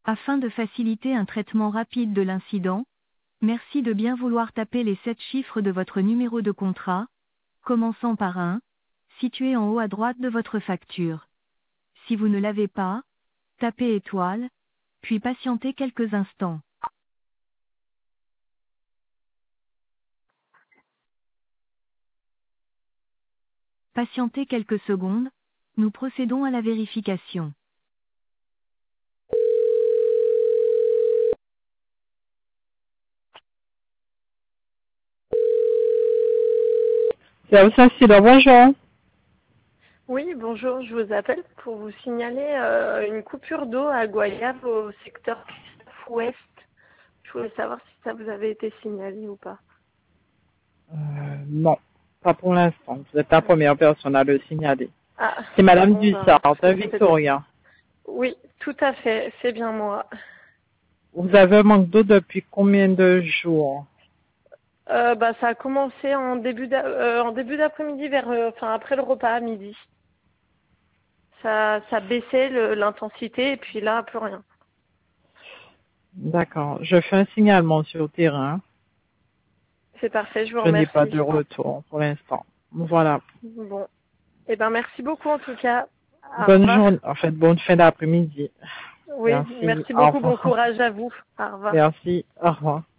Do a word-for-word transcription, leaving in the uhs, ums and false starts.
Afin de faciliter un traitement rapide de l'incident, merci de bien vouloir taper les sept chiffres de votre numéro de contrat, commençant par un, situé en haut à droite de votre facture. Si vous ne l'avez pas, tapez étoile, puis patientez quelques instants. Patientez quelques secondes, nous procédons à la vérification. Service incident, bonjour. Oui, bonjour, je vous appelle pour vous signaler euh, une coupure d'eau à Goyave au secteur Christophe Ouest. Je voulais savoir si ça vous avait été signalé ou pas. Euh, non, pas pour l'instant. Vous êtes la première personne à le signaler. Ah, C'est Madame bon, ben, Dussart, de Victoria. oui, tout à fait, c'est bien moi. Vous avez un manque d'eau depuis combien de jours? Euh, bah, ça a commencé en début d'a- euh, en début d'après-midi, vers, euh, enfin après le repas à midi. Ça, ça baissait le- l'intensité et puis là, plus rien. D'accord. Je fais un signalement sur le terrain. C'est parfait, je vous Je n'ai pas remercie. de retour pour l'instant. Voilà. Bon, eh ben merci beaucoup en tout cas. Au Bonne revoir. journée, en fait, bonne fin d'après-midi. Oui, Merci. merci Au beaucoup, bon revoir. courage à vous. Au revoir. Merci. Au revoir.